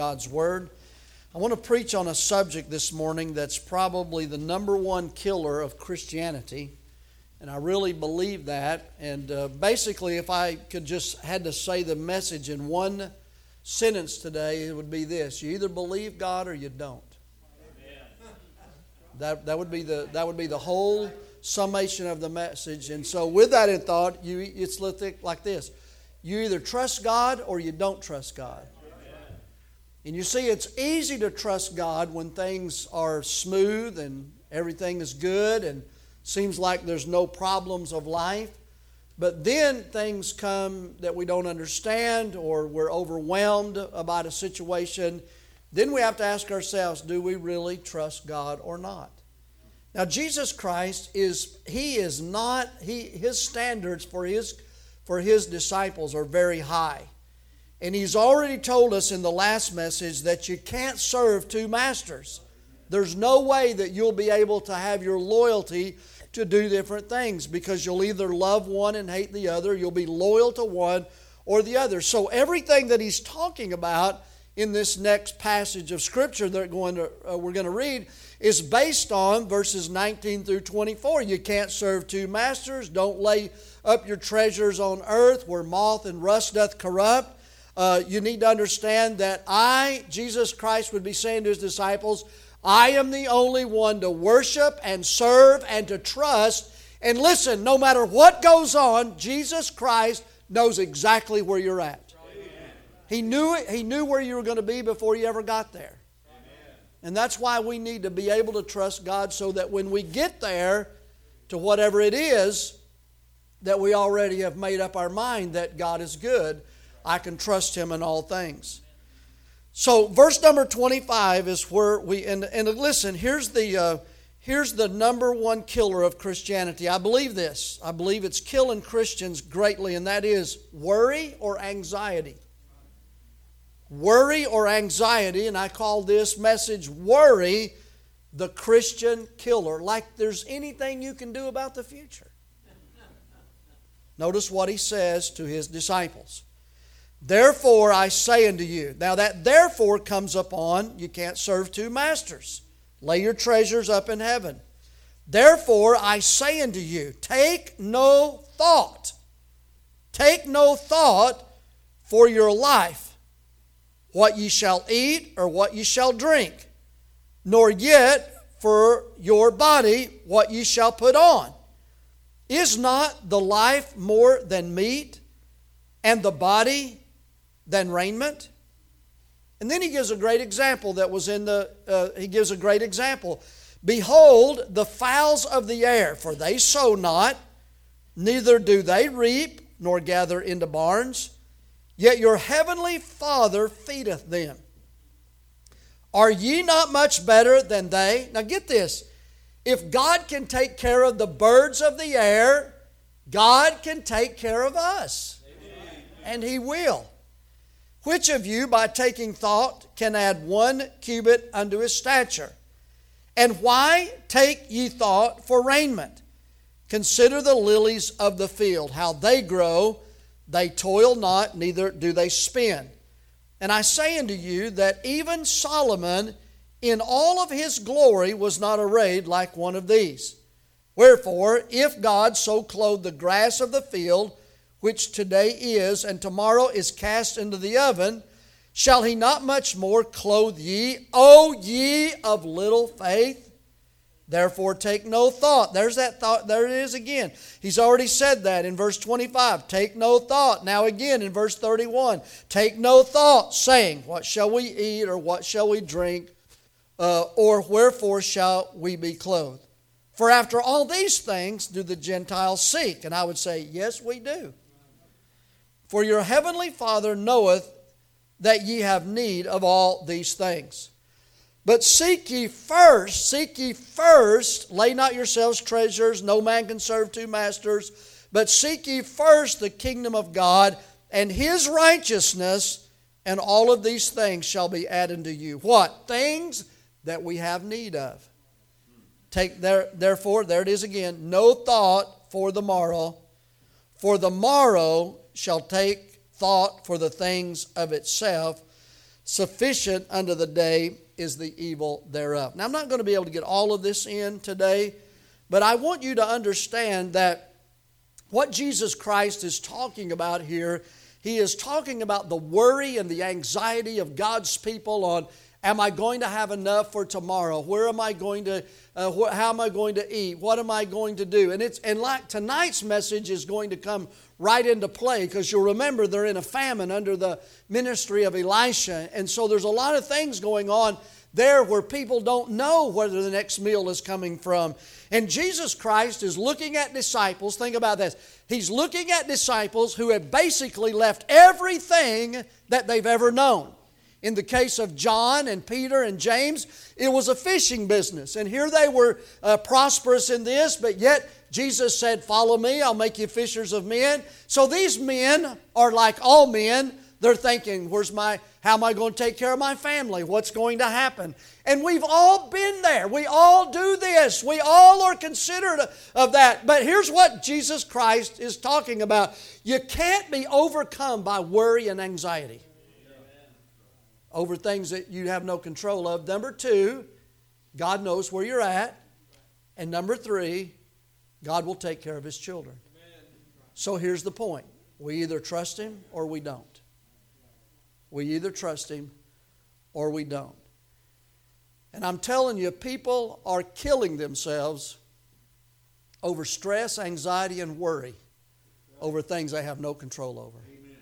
God's Word. I want to preach on a subject this morning that's probably the number one killer of Christianity, and I really believe that. And basically, if I could just had to say the message in one sentence today, it would be this: you either believe God or you don't. That would be the whole summation of the message. And so, with that in thought, it's like this: you either trust God or you don't trust God. And you see, it's easy to trust God when things are smooth and everything is good and seems like there's no problems of life. But then things come that we don't understand, or we're overwhelmed about a situation. Then we have to ask ourselves, do we really trust God or not? Now, Jesus Christ his standards for his disciples are very high. And He's already told us in the last message that you can't serve two masters. There's no way that you'll be able to have your loyalty to do different things, because you'll either love one and hate the other. You'll be loyal to one or the other. So everything that He's talking about in this next passage of Scripture that we're going to read is based on verses 19 through 24. You can't serve two masters. Don't lay up your treasures on earth where moth and rust doth corrupt. You need to understand that Jesus Christ would be saying to His disciples, I am the only one to worship and serve and to trust. And listen, no matter what goes on, Jesus Christ knows exactly where you're at. He knew where you were going to be before you ever got there. And that's why we need to be able to trust God, so that when we get there to whatever it is, that we already have made up our mind that God is good. I can trust Him in all things. So verse number 25 is where and listen, here's the number one killer of Christianity. I believe this. I believe it's killing Christians greatly, and that is worry or anxiety. Worry or anxiety, and I call this message, Worry, the Christian Killer. Like there's anything you can do about the future. Notice what He says to His disciples. Therefore I say unto you. Now that therefore comes upon, you can't serve two masters. Lay your treasures up in heaven. Therefore I say unto you, take no thought. Take no thought for your life, what ye shall eat or what ye shall drink, nor yet for your body what ye shall put on. Is not the life more than meat, and the body than raiment? And then He gives a great example that was He gives a great example. Behold, the fowls of the air, for they sow not, neither do they reap, nor gather into barns, yet your heavenly Father feedeth them. Are ye not much better than they? Now get this. If God can take care of the birds of the air, God can take care of us. Amen. And He will. Which of you, by taking thought, can add 1 cubit unto his stature? And why take ye thought for raiment? Consider the lilies of the field, how they grow. They toil not, neither do they spin. And I say unto you that even Solomon in all of his glory was not arrayed like one of these. Wherefore, if God so clothe the grass of the field, which today is, and tomorrow is cast into the oven, shall He not much more clothe ye, O ye of little faith? Therefore take no thought. There's that thought. There it is again. He's already said that in verse 25. Take no thought. Now again in verse 31. Take no thought, saying, what shall we eat, or what shall we drink, or wherefore shall we be clothed? For after all these things do the Gentiles seek. And I would say, yes, we do. For your heavenly Father knoweth that ye have need of all these things. But seek ye first, lay not yourselves treasures, no man can serve two masters, but seek ye first the kingdom of God and His righteousness, and all of these things shall be added unto you. What? Things that we have need of. Therefore, there it is again, no thought for the morrow, for the morrow shall take thought for the things of itself. Sufficient unto the day is the evil thereof. Now, I'm not going to be able to get all of this in today, but I want you to understand that what Jesus Christ is talking about here, He is talking about the worry and the anxiety of God's people on, am I going to have enough for tomorrow? Where am I going to, how am I going to eat? What am I going to do? And like tonight's message is going to come right into play, because you'll remember they're in a famine under the ministry of Elisha. And so there's a lot of things going on there where people don't know whether the next meal is coming from. And Jesus Christ is looking at disciples. Think about this. He's looking at disciples who have basically left everything that they've ever known. In the case of John and Peter and James, it was a fishing business. And here they were prosperous in this, but yet Jesus said, follow me, I'll make you fishers of men. So these men are like all men. They're thinking, how am I going to take care of my family? What's going to happen? And we've all been there. We all do this. We all are considerate of that. But here's what Jesus Christ is talking about. You can't be overcome by worry and anxiety over things that you have no control of. Number 2, God knows where you're at. And number 3, God will take care of His children. So here's the point. We either trust Him or we don't. We either trust Him or we don't. And I'm telling you, people are killing themselves over stress, anxiety, and worry over things they have no control over.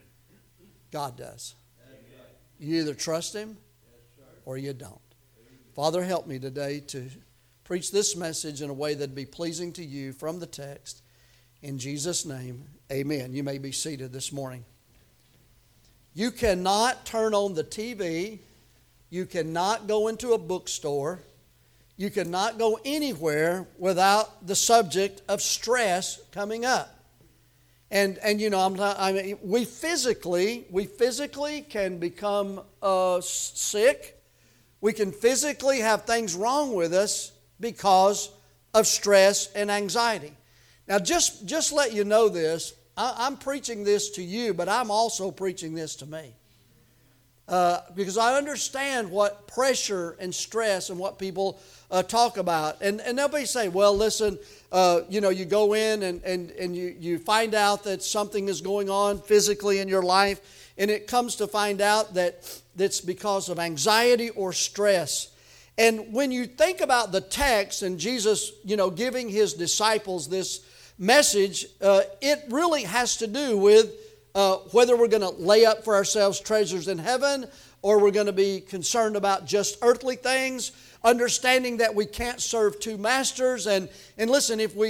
God does. You either trust Him or you don't. Father, help me today to preach this message in a way that'd be pleasing to You from the text. In Jesus' name, amen. You may be seated this morning. You cannot turn on the TV. You cannot go into a bookstore. You cannot go anywhere without the subject of stress coming up. And you know, we physically can become sick. We can physically have things wrong with us because of stress and anxiety. Now, just let you know this. I'm preaching this to you, but I'm also preaching this to me. Because I understand what pressure and stress and what people talk about. And they'll be say, well, listen, you go in and you find out that something is going on physically in your life, and it comes to find out that it's because of anxiety or stress. And when you think about the text and Jesus, giving His disciples this message, it really has to do with whether we're going to lay up for ourselves treasures in heaven or we're going to be concerned about just earthly things, understanding that we can't serve two masters. And listen, if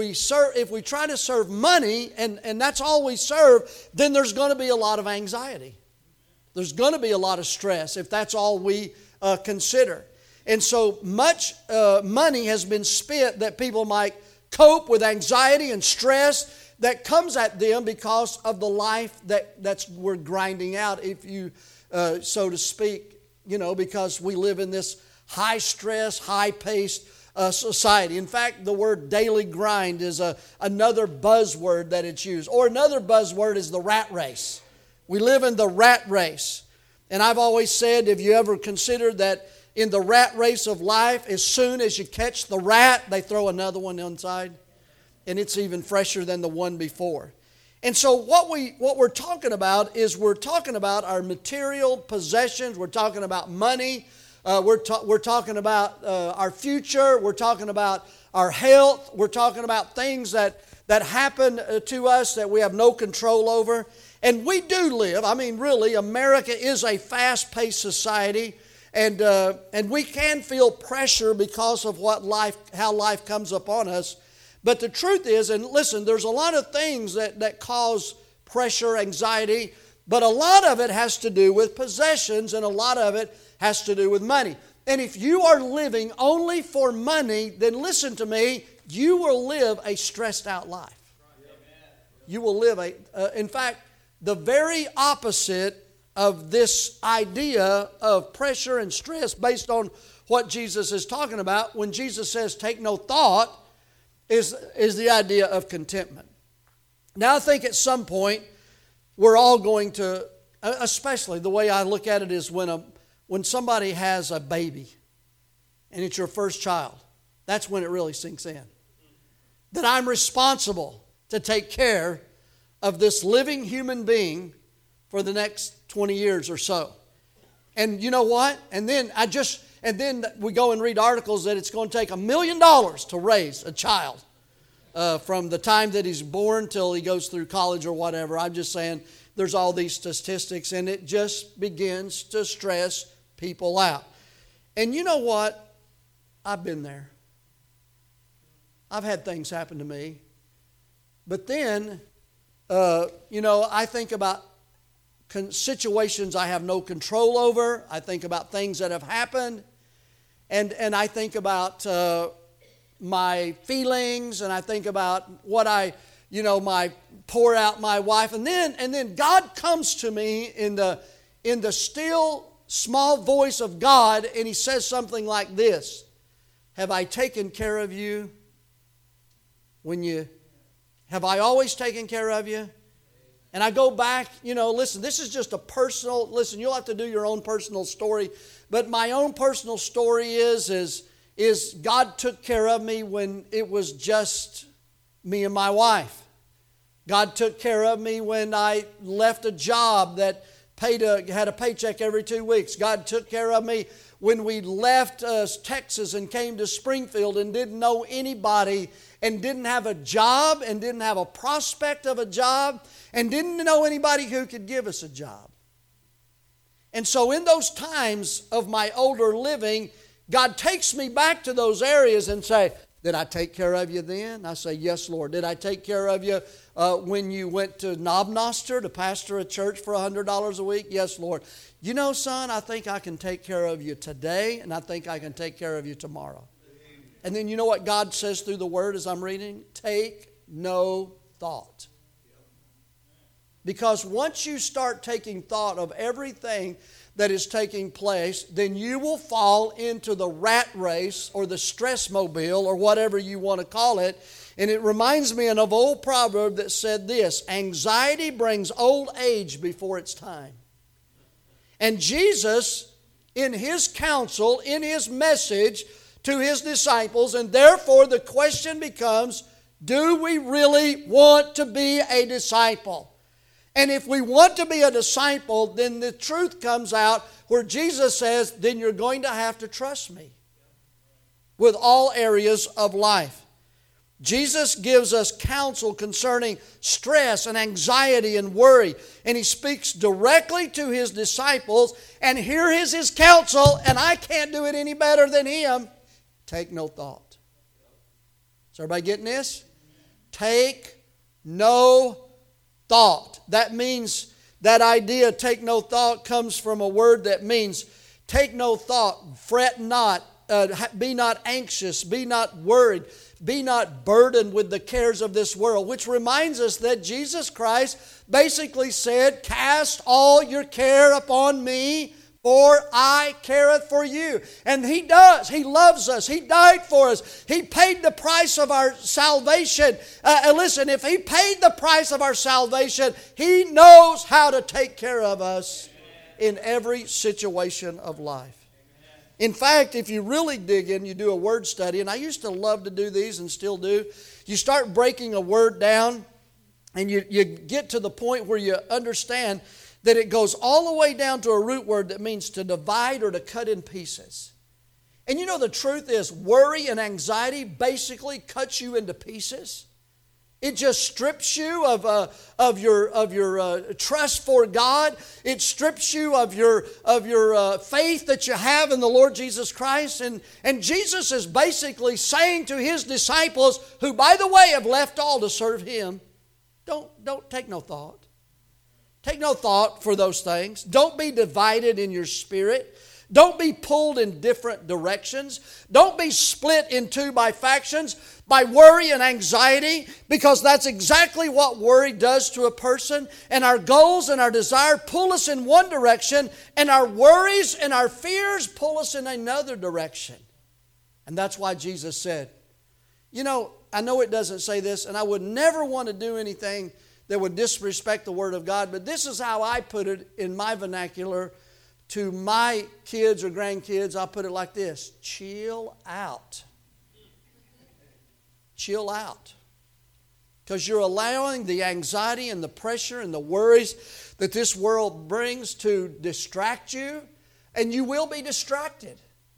we try to serve money and that's all we serve, then there's going to be a lot of anxiety. There's going to be a lot of stress if that's all we consider. And so much money has been spent that people might cope with anxiety and stress that comes at them because of the life that's we're grinding out, if you so to speak, because we live in this high stress, high paced society. In fact, the word daily grind is another buzzword that it's used, or another buzzword is the rat race. We live in the rat race, and I've always said, have you ever considered that in the rat race of life, as soon as you catch the rat, they throw another one inside, and it's even fresher than the one before. And so what we're talking about is we're talking about our material possessions. We're talking about money. We're talking about our future. We're talking about our health. We're talking about things that happen to us that we have no control over. And we do live. Really, America is a fast-paced society. And we can feel pressure because of how life comes upon us. But the truth is, and listen, there's a lot of things that cause pressure, anxiety, but a lot of it has to do with possessions, and a lot of it has to do with money. And if you are living only for money, then listen to me, you will live a stressed out life. You will live in fact, the very opposite of this idea of pressure and stress based on what Jesus is talking about. When Jesus says take no thought, is the idea of contentment. Now I think at some point we're all going to especially the way I look at it is when somebody has a baby and it's your first child. That's when it really sinks in. That I'm responsible to take care of this living human being for the next 20 years or so. And you know what? And then we go and read articles that it's going to take $1 million to raise a child from the time that he's born till he goes through college or whatever. I'm just saying there's all these statistics, and it just begins to stress people out. And you know what? I've been there. I've had things happen to me. But then, I think about situations I have no control over. I think about things that have happened. And I think about my feelings, and I think about what my pour out my wife. And then God comes to me in the still small voice of God, and He says something like this: have I taken care of you have I always taken care of you? And I go back, listen, this is just a personal, you'll have to do your own personal story. But my own personal story is God took care of me when it was just me and my wife. God took care of me when I left a job that had a paycheck every 2 weeks. God took care of me when we left Texas and came to Springfield and didn't know anybody and didn't have a job and didn't have a prospect of a job and didn't know anybody who could give us a job. And so in those times of my older living, God takes me back to those areas and say, did I take care of you then? I say, yes, Lord. Did I take care of you when you went to Knobnoster to pastor a church for $100 a week? Yes, Lord. You know, son, I think I can take care of you today, and I think I can take care of you tomorrow. And then you know what God says through the Word as I'm reading? Take no thought. Because once you start taking thought of everything that is taking place, then you will fall into the rat race or the stress mobile or whatever you want to call it. And it reminds me of an old proverb that said this: anxiety brings old age before its time. And Jesus, in His counsel, in His message to His disciples, and therefore the question becomes, do we really want to be a disciple? And if we want to be a disciple, then the truth comes out where Jesus says, then you're going to have to trust me with all areas of life. Jesus gives us counsel concerning stress and anxiety and worry. And He speaks directly to His disciples. And here is His counsel, and I can't do it any better than Him. Take no thought. Is everybody getting this? Take no thought. That means, that idea, take no thought, comes from a word that means take no thought, fret not, be not anxious, be not worried, be not burdened with the cares of this world, which reminds us that Jesus Christ basically said, cast all your care upon me, for I careth for you. And He does. He loves us. He died for us. He paid the price of our salvation. Listen, if He paid the price of our salvation, He knows how to take care of us in every situation of life. In fact, if you really dig in, you do a word study, and I used to love to do these and still do. You start breaking a word down, and you get to the point where you understand that it goes all the way down to a root word that means to divide or to cut in pieces. And you know, the truth is, worry and anxiety basically cuts you into pieces. It just strips you of your trust for God. It strips you of your faith that you have in the Lord Jesus Christ. And Jesus is basically saying to His disciples, who by the way have left all to serve Him, don't take no thought. Take no thought for those things. Don't be divided in your spirit. Don't be pulled in different directions. Don't be split in two by factions, by worry and anxiety, because that's exactly what worry does to a person. And our goals and our desire pull us in one direction, and our worries and our fears pull us in another direction. And that's why Jesus said, I know it doesn't say this, and I would never want to do anything that would disrespect the Word of God. But this is how I put it in my vernacular to my kids or grandkids. I put it like this: chill out. Chill out. Because you're allowing the anxiety and the pressure and the worries that this world brings to distract you, and you will be distracted.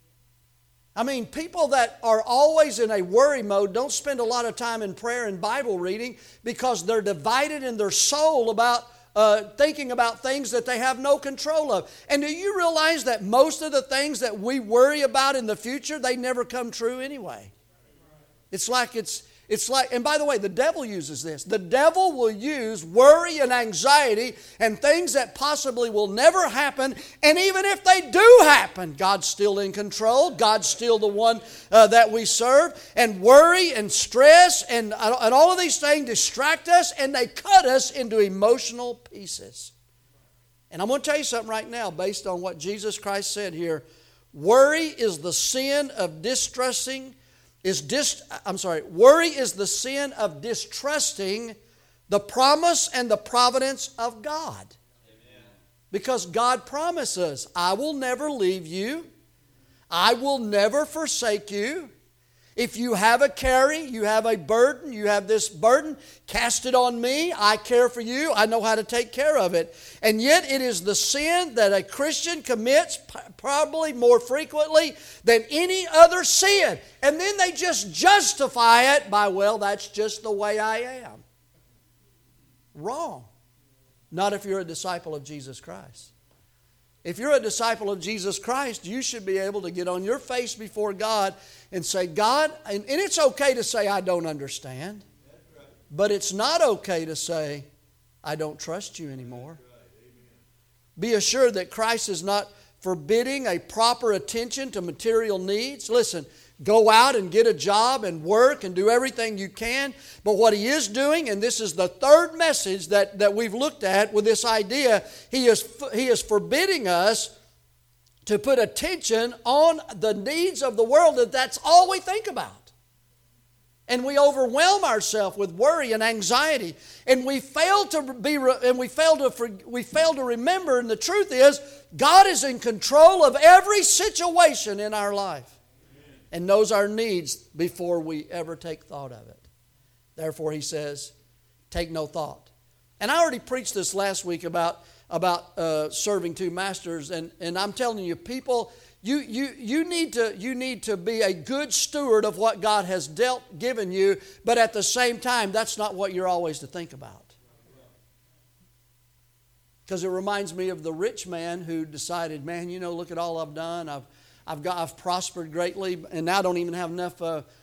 I mean, people that are always in a worry mode don't spend a lot of time in prayer and Bible reading because they're divided in their soul about thinking about things that they have no control of. And do you realize that most of the things that we worry about in the future, they never come true anyway? It's like, and by the way, the devil uses this. The devil will use worry and anxiety and things that possibly will never happen. And even if they do happen, God's still in control. God's still the one that we serve. And worry and stress and all of these things distract us, and they cut us into emotional pieces. And I'm going to tell you something right now based on what Jesus Christ said here. Worry is the sin of distrusting. Worry is the sin of distrusting the promise and the providence of God. Amen. Because God promises, I will never leave you. I will never forsake you. If you have a carry, you have a burden, you have this burden, cast it on me. I care for you. I know how to take care of it. And yet it is the sin that a Christian commits probably more frequently than any other sin. And then they just justify it by, well, that's just the way I am. Wrong. Not if you're a disciple of Jesus Christ. If you're a disciple of Jesus Christ, you should be able to get on your face before God and say, God, and it's okay to say, I don't understand. But it's not okay to say, I don't trust you anymore. Be assured that Christ is not forbidding a proper attention to material needs. Listen, go out and get a job and work and do everything you can. But what He is doing, and this is the third message that we've looked at with this idea, He is forbidding us to put attention on the needs of the world. That's all we think about. And we overwhelm ourselves with worry and anxiety. And we fail to remember, and the truth is, God is in control of every situation in our life and knows our needs before we ever take thought of it. Therefore, He says, take no thought. And I already preached this last week about serving two masters, and I'm telling you, people, you need to be a good steward of what God has given you, but at the same time, that's not what you're always to think about. Because it reminds me of the rich man who decided, man, look at all I've done. I've prospered greatly, and now I don't even have enough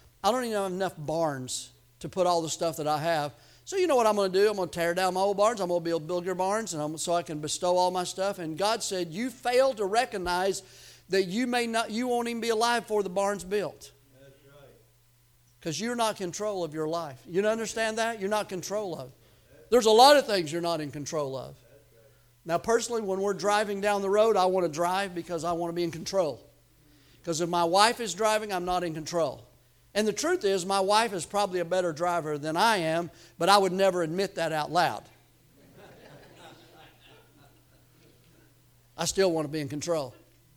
barns to put all the stuff that I have. So you know what I'm going to do? I'm going to tear down my old barns. I'm going to build bigger barns, so I can bestow all my stuff. And God said, you fail to recognize that you won't even be alive before the barn's built. That's right. Because you're not in control of your life. You understand that? You're not in control of. There's a lot of things you're not in control of. Now, personally, when we're driving down the road, I want to drive because I want to be in control. Because if my wife is driving, I'm not in control. And the truth is, my wife is probably a better driver than I am, but I would never admit that out loud. I still want to be in control.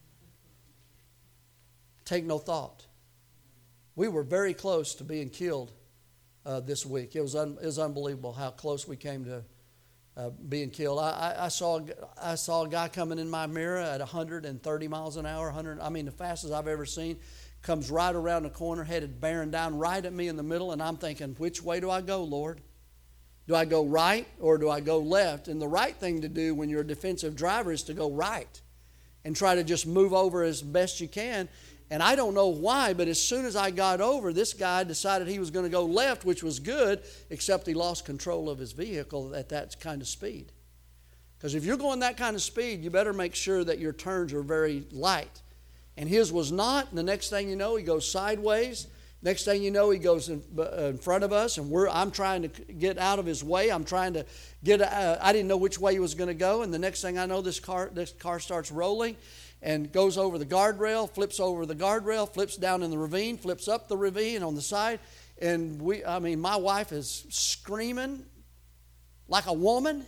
Take no thought. We were very close to being killed this week. It was unbelievable how close we came to being killed. I saw a guy coming in my mirror at 130 miles an hour, the fastest I've ever seen, comes right around the corner, headed bearing down right at me in the middle, and I'm thinking, which way do I go, Lord? Do I go right or do I go left? And the right thing to do when you're a defensive driver is to go right and try to just move over as best you can. And I don't know why, but as soon as I got over, this guy decided he was going to go left, which was good, except he lost control of his vehicle at that kind of speed. Because if you're going that kind of speed, you better make sure that your turns are very light. And his was not. And the next thing you know, he goes sideways. Next thing you know, he goes in front of us, and I'm trying to get out of his way. I'm trying to get. I didn't know which way he was going to go, and the next thing I know, this car starts rolling, and goes over the guardrail, flips over the guardrail, flips down in the ravine, flips up the ravine on the side, and my wife is screaming, like a woman.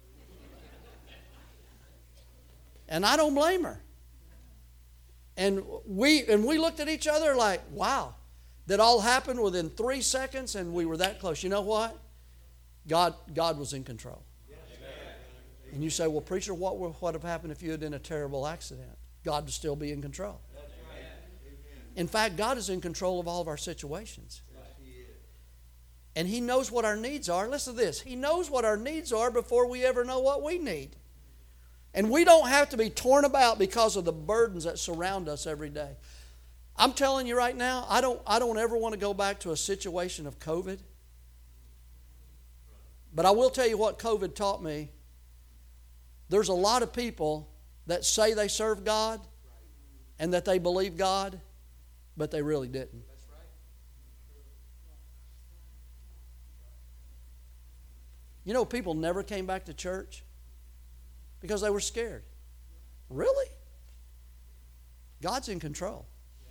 And I don't blame her. And we looked at each other like, wow, that all happened within 3 seconds and we were that close. You know what? God was in control. And you say, well, preacher, what would have happened if you had been in a terrible accident? God would still be in control. In fact, God is in control of all of our situations. And He knows what our needs are. Listen to this. He knows what our needs are before we ever know what we need. And we don't have to be torn about because of the burdens that surround us every day. I'm telling you right now, I don't ever want to go back to a situation of COVID. But I will tell you what COVID taught me. There's a lot of people that say they serve God and that they believe God, but they really didn't. You know, people never came back to church because they were scared. Really? God's in control.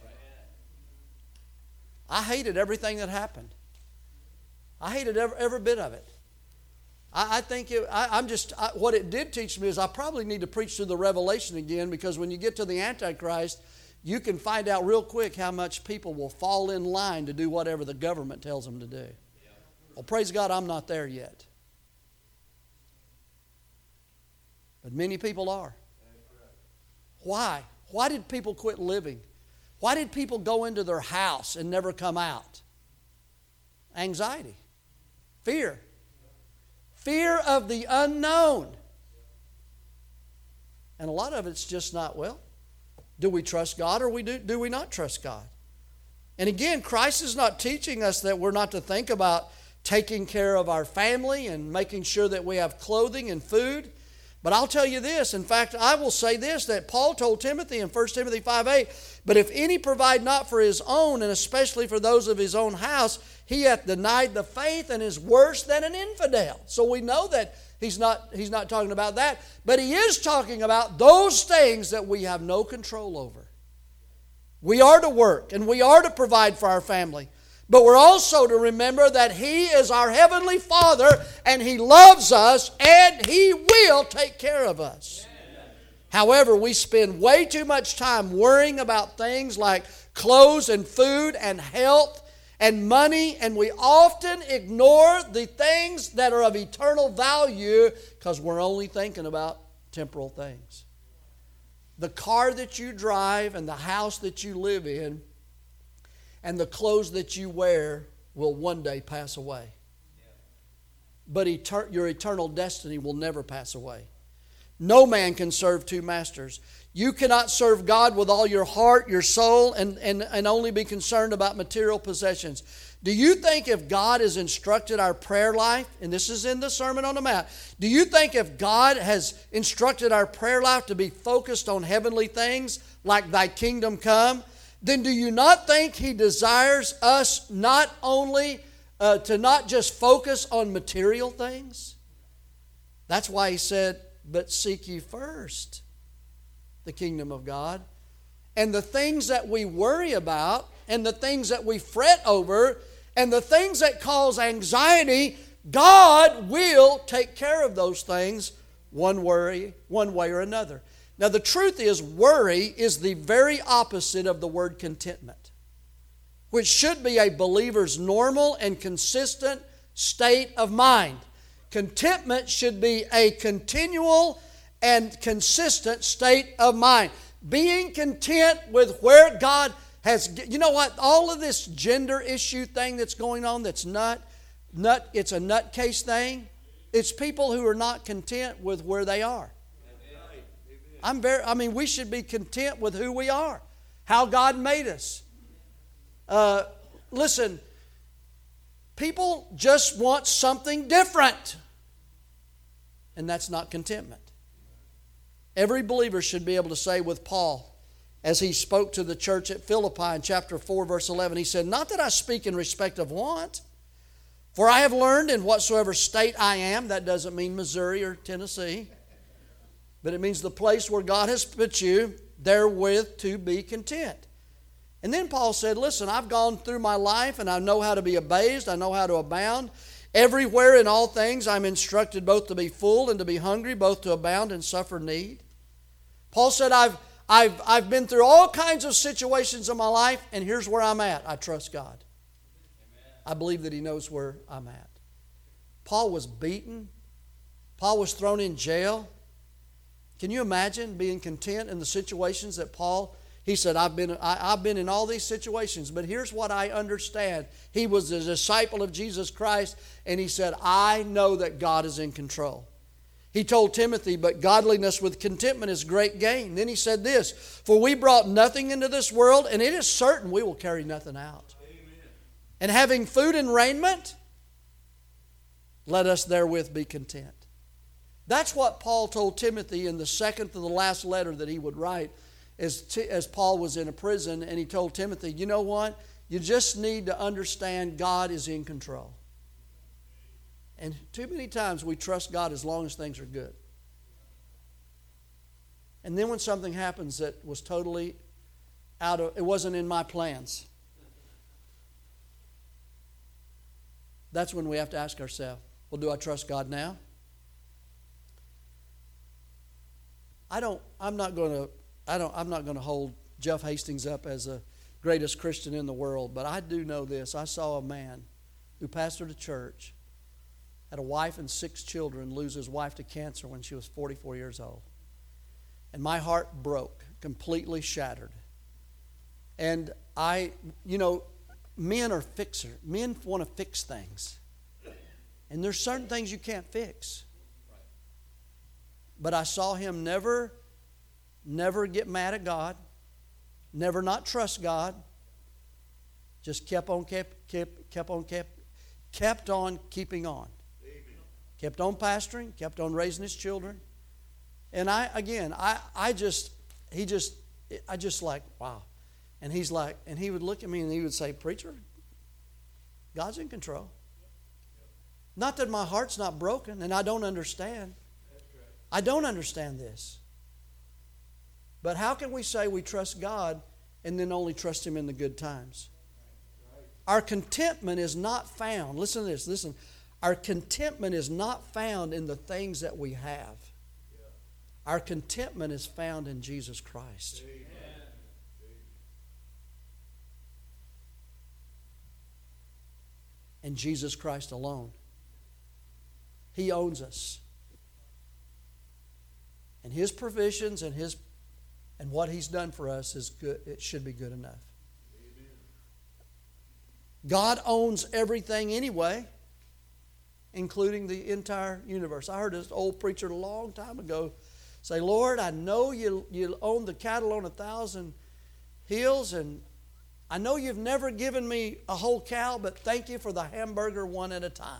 I hated everything that happened. I hated every bit of it. I think what it did teach me is I probably need to preach through the Revelation again, because when you get to the Antichrist, you can find out real quick how much people will fall in line to do whatever the government tells them to do. Well, praise God, I'm not there yet. But many people are. Why? Why did people quit living? Why did people go into their house and never come out? Anxiety. Fear. Fear of the unknown. And a lot of it's just not, well, do we trust God or do we not trust God? And again, Christ is not teaching us that we're not to think about taking care of our family and making sure that we have clothing and food. But I'll tell you this, in fact, I will say this, that Paul told Timothy in 1 Timothy 5:8, but if any provide not for his own, and especially for those of his own house, he hath denied the faith and is worse than an infidel. So we know that he's not talking about that, but he is talking about those things that we have no control over. We are to work and we are to provide for our family. But we're also to remember that He is our Heavenly Father and He loves us and He will take care of us. However, we spend way too much time worrying about things like clothes and food and health and money, and we often ignore the things that are of eternal value because we're only thinking about temporal things. The car that you drive and the house that you live in and the clothes that you wear will one day pass away. But your eternal destiny will never pass away. No man can serve two masters. You cannot serve God with all your heart, your soul, and only be concerned about material possessions. Do you think if God has instructed our prayer life, and this is in the Sermon on the Mount, do you think if God has instructed our prayer life to be focused on heavenly things like Thy kingdom come, then do you not think He desires us not only to not just focus on material things? That's why He said, but seek ye first the kingdom of God. And the things that we worry about and the things that we fret over and the things that cause anxiety, God will take care of those things one way or another. Now the truth is, worry is the very opposite of the word contentment, which should be a believer's normal and consistent state of mind. Contentment should be a continual and consistent state of mind. Being content with where God has... You know what? All of this gender issue thing that's going on that's it's a nutcase thing. It's people who are not content with where they are. We should be content with who we are, how God made us. Listen, people just want something different, and that's not contentment. Every believer should be able to say with Paul, as he spoke to the church at Philippi in chapter 4, verse 11, he said, not that I speak in respect of want, for I have learned in whatsoever state I am. That doesn't mean Missouri or Tennessee, but it means the place where God has put you, therewith to be content. And then Paul said, listen, I've gone through my life and I know how to be abased, I know how to abound. Everywhere in all things I'm instructed both to be full and to be hungry, both to abound and suffer need. Paul said, I've been through all kinds of situations in my life, and here's where I'm at. I trust God. I believe that He knows where I'm at. Paul was beaten. Paul was thrown in jail. Can you imagine being content in the situations that Paul, he said, I've been in all these situations, but here's what I understand. He was a disciple of Jesus Christ, and he said, I know that God is in control. He told Timothy, but godliness with contentment is great gain. Then he said this, for we brought nothing into this world, and it is certain we will carry nothing out. Amen. And having food and raiment, let us therewith be content. That's what Paul told Timothy in the second to the last letter that he would write as Paul was in a prison, and he told Timothy, you know what? You just need to understand God is in control. And too many times we trust God as long as things are good. And then when something happens that was totally it wasn't in my plans, that's when we have to ask ourselves, well, do I trust God now? I'm not going to hold Jeff Hastings up as the greatest Christian in the world, but I do know this. I saw a man who pastored a church, had a wife and 6 children, lose his wife to cancer when she was 44 years old. And my heart broke, completely shattered. And men are fixers. Men want to fix things. And there's certain things you can't fix. But I saw him never get mad at God, never not trust God, just kept on keeping on. Kept on pastoring, kept on raising his children. And I just like, wow. And he would look at me and he would say, preacher, God's in control. Not that my heart's not broken and I don't understand. I don't understand this. But how can we say we trust God and then only trust Him in the good times? Our contentment is not found. Listen to this. Listen. Our contentment is not found in the things that we have. Our contentment is found in Jesus Christ. And Jesus Christ alone. He owns us. And His provisions and what He's done for us is good. It should be good enough. Amen. God owns everything anyway, including the entire universe. I heard this old preacher a long time ago say, Lord, I know you own the cattle on 1,000 hills, and I know you've never given me a whole cow, but thank you for the hamburger one at a time.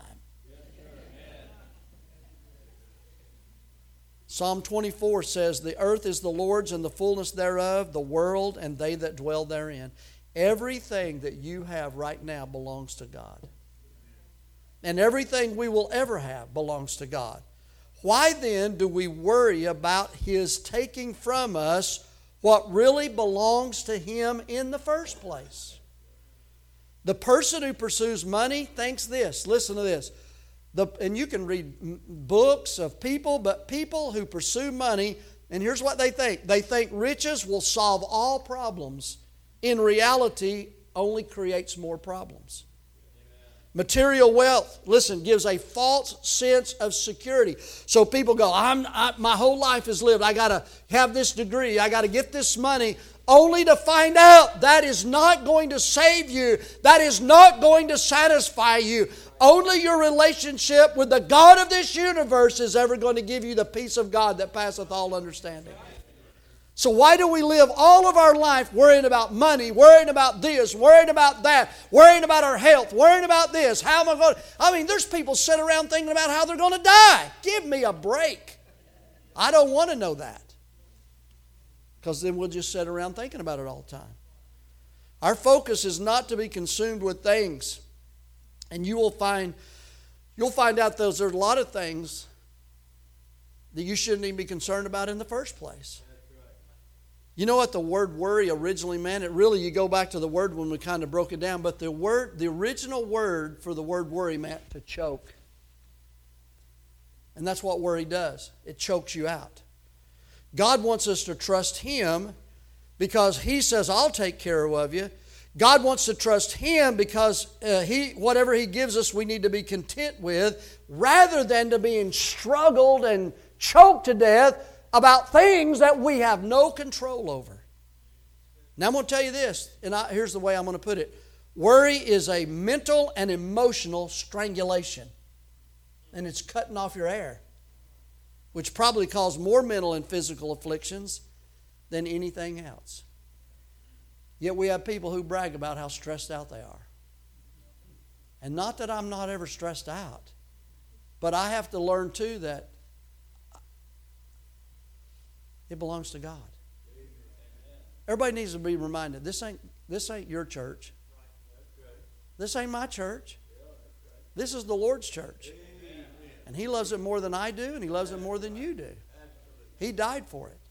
Psalm 24 says, the earth is the Lord's and the fullness thereof, the world and they that dwell therein. Everything that you have right now belongs to God. And everything we will ever have belongs to God. Why then do we worry about His taking from us what really belongs to Him in the first place? The person who pursues money thinks this. Listen to this. And you can read books of people, but people who pursue money, and here's what they think. They think riches will solve all problems. In reality, only creates more problems. Material wealth, listen, gives a false sense of security. So people go, my whole life is lived. I got to have this degree. I got to get this money. Only to find out that is not going to save you. That is not going to satisfy you. Only your relationship with the God of this universe is ever going to give you the peace of God that passeth all understanding. So why do we live all of our life worrying about money, worrying about this, worrying about that, worrying about our health, worrying about this? How am I going to... I mean, there's people sitting around thinking about how they're going to die. Give me a break. I don't want to know that. Because then we'll just sit around thinking about it all the time. Our focus is not to be consumed with things. And you'll find out there's a lot of things that you shouldn't even be concerned about in the first place. You know what the word worry originally meant? It really, you go back to the word when we kind of broke it down, but the original word for the word worry meant to choke. And that's what worry does. It chokes you out. God wants us to trust Him because He says, I'll take care of you. God wants to trust Him because whatever He gives us, we need to be content with, rather than to being struggled and choked to death about things that we have no control over. Now I'm going to tell you this, and here's the way I'm going to put it. Worry is a mental and emotional strangulation. And it's cutting off your air, which probably causes more mental and physical afflictions than anything else. Yet we have people who brag about how stressed out they are. And not that I'm not ever stressed out, but I have to learn too that it belongs to God. Everybody needs to be reminded, this ain't your church. This ain't my church. This is the Lord's church. And He loves it more than I do, and He loves it more than you do. He died for it.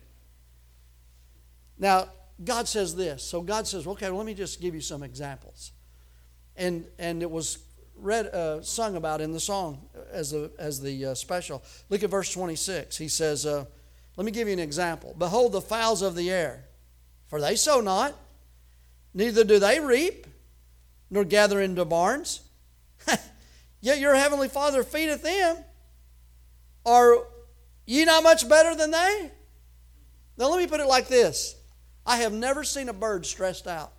Now, God says this. So God says, okay, well, let me just give you some examples. And it was sung about in the song as the special. Look at verse 26. He says, let me give you an example. Behold the fowls of the air, for they sow not, neither do they reap, nor gather into barns. Yet your heavenly Father feedeth them. Are ye not much better than they? Now let me put it like this. I have never seen a bird stressed out.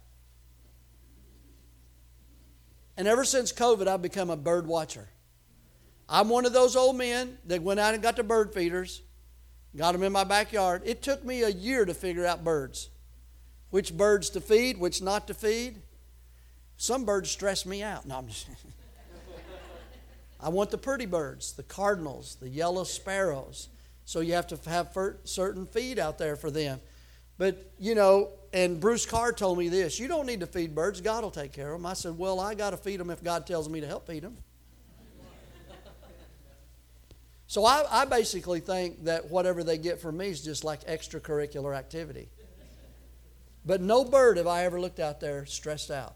And ever since COVID, I've become a bird watcher. I'm one of those old men that went out and got the bird feeders, got them in my backyard. It took me a year to figure out birds. Which birds to feed, which not to feed. Some birds stress me out. No, I'm just... I want the pretty birds, the cardinals, the yellow sparrows. So you have to have certain feed out there for them. But, and Bruce Carr told me this, you don't need to feed birds, God will take care of them. I said, well, I got to feed them if God tells me to help feed them. So I basically think that whatever they get from me is just like extracurricular activity. But no bird have I ever looked out there stressed out.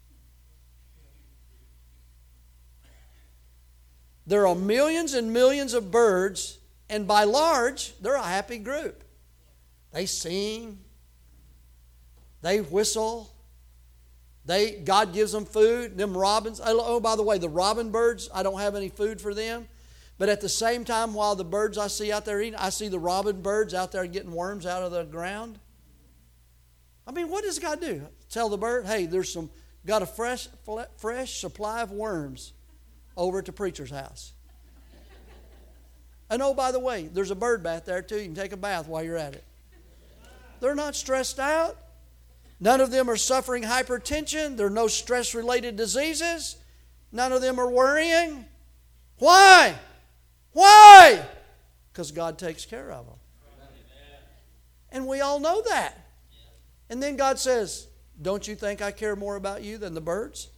There are millions and millions of birds, and by large, they're a happy group. They sing. They whistle. God gives them food. Them robins. Oh, by the way, the robin birds, I don't have any food for them. But at the same time, while the birds I see out there eating, I see the robin birds out there getting worms out of the ground. I mean, what does God do? Tell the bird, hey, got a fresh supply of worms over at the preacher's house. And oh, by the way, there's a bird bath there too. You can take a bath while you're at it. They're not stressed out. None of them are suffering hypertension. There are no stress-related diseases. None of them are worrying. Why? Why? Because God takes care of them. And we all know that. And then God says, don't you think I care more about you than the birds?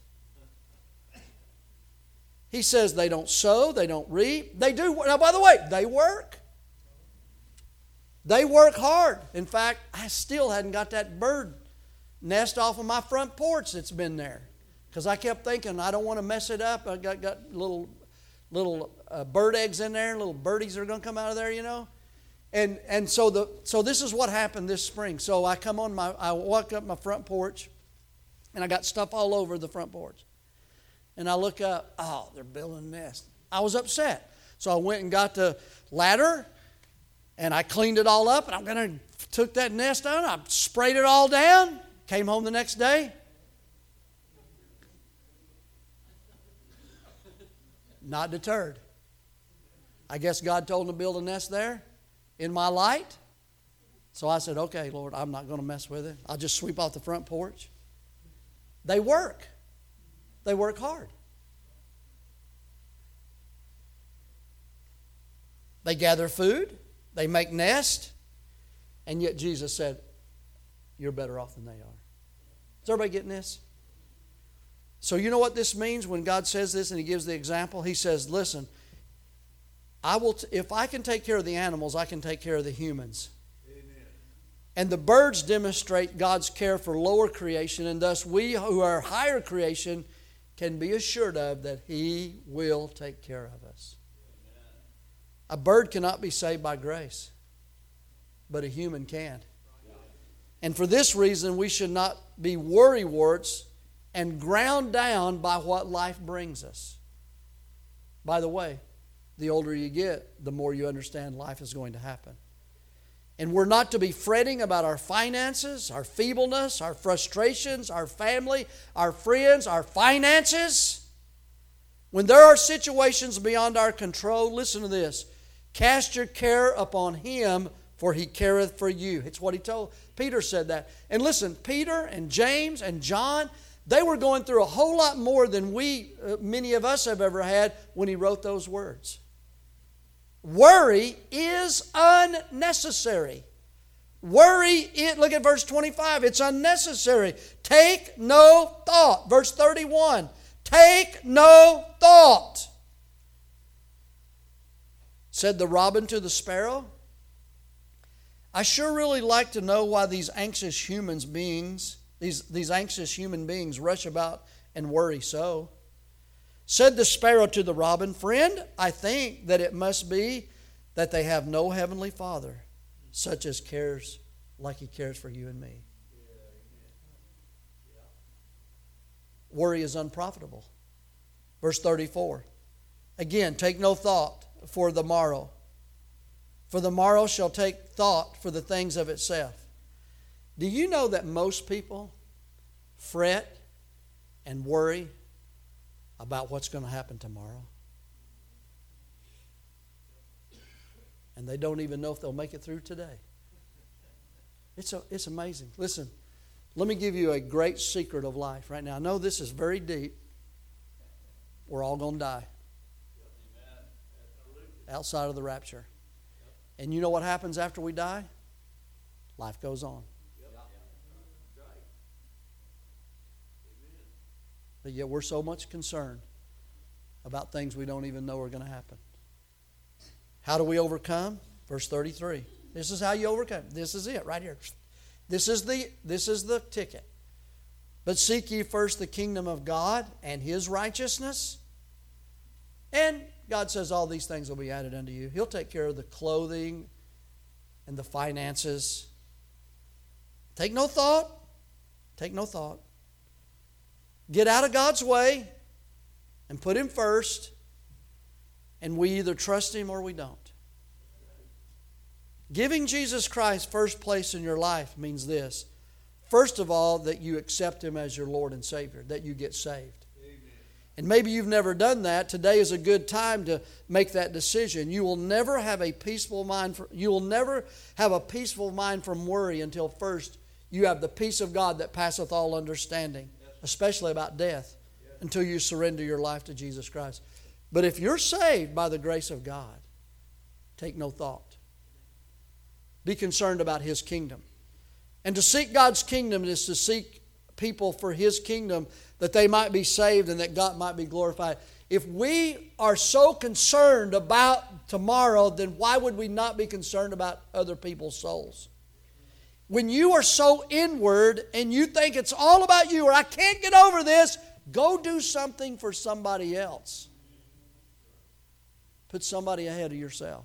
He says they don't sow, they don't reap. They do. Now, by the way, they work. They work hard. In fact, I still hadn't got that bird nest off of my front porch that's been there. Because I kept thinking, I don't want to mess it up. I got little bird eggs in there, little birdies are going to come out of there, And so this is what happened this spring. So I walk up my front porch, and I got stuff all over the front porch. And I look up, oh, they're building a nest. I was upset. So I went and got the ladder, and I cleaned it all up, and took that nest out, I sprayed it all down, came home the next day. Not deterred. I guess God told him to build a nest there in my light. So I said, okay, Lord, I'm not going to mess with it. I'll just sweep off the front porch. They work. They work hard. They gather food. They make nests. And yet Jesus said, you're better off than they are. Is everybody getting this? So you know what this means when God says this and He gives the example? He says, listen, if I can take care of the animals, I can take care of the humans. Amen. And the birds demonstrate God's care for lower creation, and thus we who are higher creation can be assured of that He will take care of us. A bird cannot be saved by grace, but a human can. And for this reason, we should not be worrywarts and ground down by what life brings us. By the way, the older you get, the more you understand life is going to happen. And we're not to be fretting about our finances, our feebleness, our frustrations, our family, our friends, our finances. When there are situations beyond our control, listen to this. Cast your care upon Him, for He careth for you. It's what He told. Peter said that. And listen, Peter and James and John, they were going through a whole lot more than many of us have ever had when he wrote those words. Worry is unnecessary. Look at verse 25. It's unnecessary. Take no thought. Verse 31. Take no thought. Said the robin to the sparrow. I sure really like to know why these anxious human beings rush about and worry so. Said the sparrow to the robin, friend, I think that it must be that they have no heavenly Father, such as cares like He cares for you and me. Worry is unprofitable. Verse 34. Again, take no thought for the morrow. For the morrow shall take thought for the things of itself. Do you know that most people fret and worry about what's going to happen tomorrow? And they don't even know if they'll make it through today. It's amazing. Listen, let me give you a great secret of life right now. I know this is very deep. We're all going to die outside of the rapture. And you know what happens after we die? Life goes on. But yet we're so much concerned about things we don't even know are going to happen. How do we overcome? Verse 33. This is how you overcome. This is it right here. This is the ticket. But seek ye first the kingdom of God and His righteousness. And God says all these things will be added unto you. He'll take care of the clothing and the finances. Take no thought. Take no thought. Get out of God's way and put Him first, and we either trust Him or we don't. Giving Jesus Christ first place in your life means this. First of all, that you accept Him as your Lord and Savior, that you get saved. Amen. And maybe you've never done that. Today is a good time to make that decision. You will never have a peaceful mind from worry until first you have the peace of God that passeth all understanding, especially about death, until you surrender your life to Jesus Christ. But if you're saved by the grace of God, take no thought. Be concerned about His kingdom. And to seek God's kingdom is to seek people for His kingdom, that they might be saved and that God might be glorified. If we are so concerned about tomorrow, then why would we not be concerned about other people's souls? When you are so inward and you think it's all about you, or I can't get over this, go do something for somebody else. Put somebody ahead of yourself.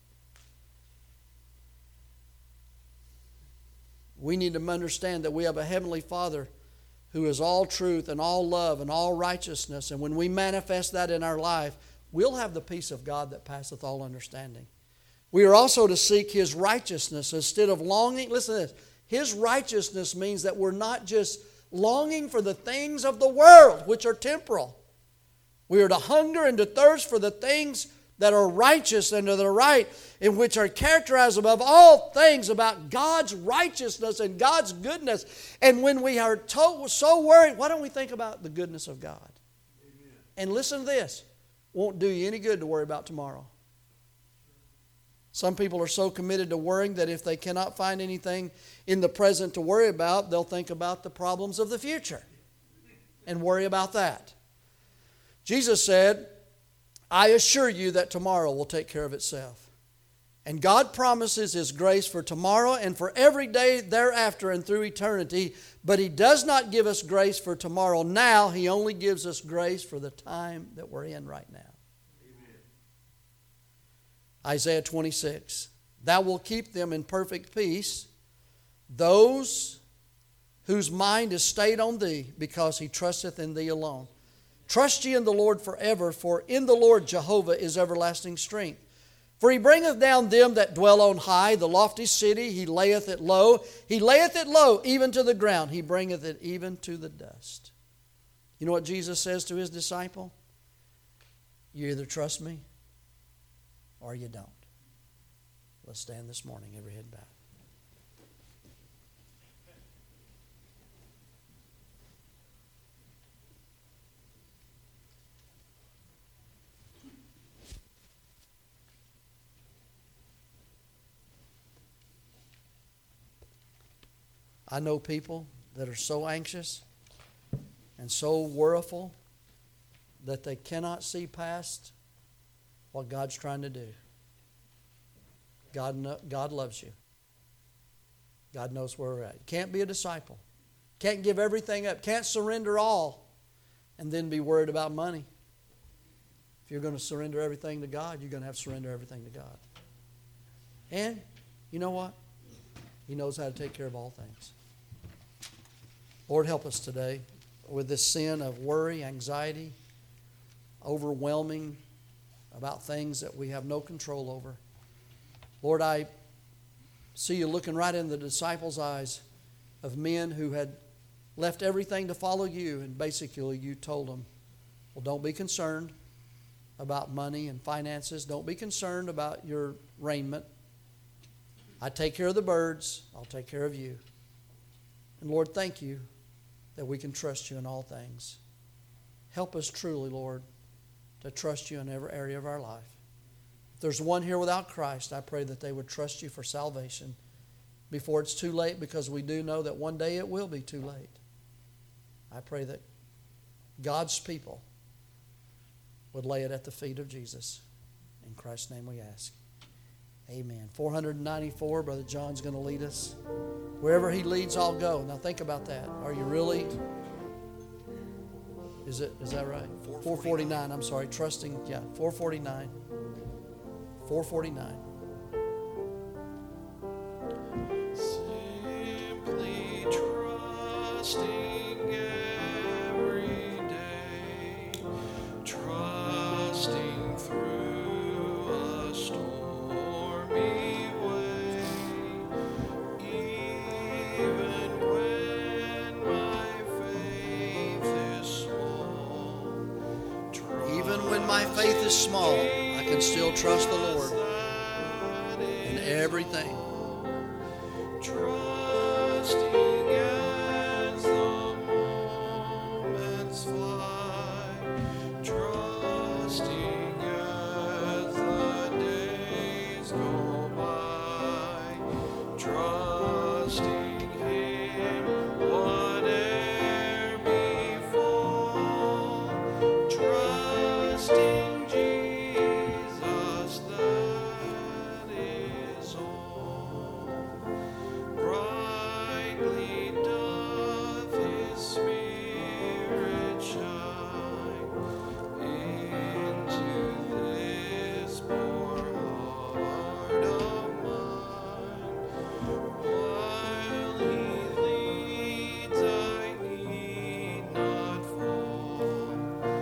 We need to understand that we have a Heavenly Father who is all truth and all love and all righteousness. And when we manifest that in our life, we'll have the peace of God that passeth all understanding. We are also to seek His righteousness instead of longing. Listen to this. His righteousness means that we're not just longing for the things of the world, which are temporal. We are to hunger and to thirst for the things that are righteous and to the right, in which are characterized above all things about God's righteousness and God's goodness. And when we are so worried, why don't we think about the goodness of God? Amen. And listen to this. Won't do you any good to worry about tomorrow. Some people are so committed to worrying that if they cannot find anything in the present to worry about, they'll think about the problems of the future and worry about that. Jesus said, I assure you that tomorrow will take care of itself. And God promises His grace for tomorrow and for every day thereafter and through eternity. But He does not give us grace for tomorrow now. He only gives us grace for the time that we're in right now. Amen. Isaiah 26. Thou wilt keep them in perfect peace, those whose mind is stayed on Thee, because he trusteth in Thee alone. Trust ye in the Lord forever, for in the Lord Jehovah is everlasting strength. For He bringeth down them that dwell on high, the lofty city, He layeth it low. He layeth it low even to the ground. He bringeth it even to the dust. You know what Jesus says to His disciple? You either trust me or you don't. Let's stand this morning, every head bowed. I know people that are so anxious and so worryful that they cannot see past what God's trying to do. God loves you. God knows where we're at. You can't be a disciple. Can't give everything up. Can't surrender all and then be worried about money. If you're going to surrender everything to God, you're going to have to surrender everything to God. And you know what? He knows how to take care of all things. Lord, help us today with this sin of worry, anxiety, overwhelming about things that we have no control over. Lord, I see you looking right in the disciples' eyes of men who had left everything to follow you, and basically you told them, well, don't be concerned about money and finances. Don't be concerned about your raiment. I take care of the birds. I'll take care of you. And Lord, thank you that we can trust you in all things. Help us truly, Lord, to trust you in every area of our life. If there's one here without Christ, I pray that they would trust you for salvation before it's too late, because we do know that one day it will be too late. I pray that God's people would lay it at the feet of Jesus. In Christ's name we ask. Amen. 494, Brother John's going to lead us. Wherever he leads, I'll go. Now think about that. Are you really? Is that right? 449. I'm sorry. Trusting. Yeah, 449. 449. Simply trusting every day, trusting through a stormy way, even when my faith is small. Even when my faith is small, I can still trust the Lord in everything. Trusting as the moments fly, trusting as the days go by, trusting Him whate'er befall, trusting Jesus, that is all. Brightly doth His Spirit shine into this poor heart of mine. While He leads, I need not fall.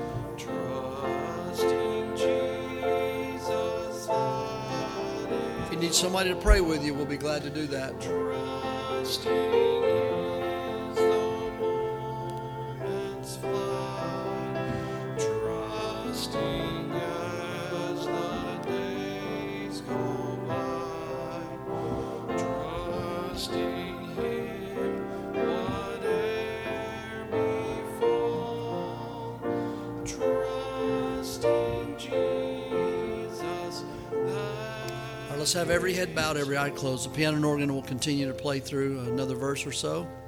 Trusting Jesus, that If you need somebody to pray with you, we'll be glad to do that. trusting as the moments fly, trusting as the days go by, trusting Him whate'er befall, trusting Jesus, that All right, let's have every head bowed, every eye closed. The piano and organ will continue to play through another verse or so.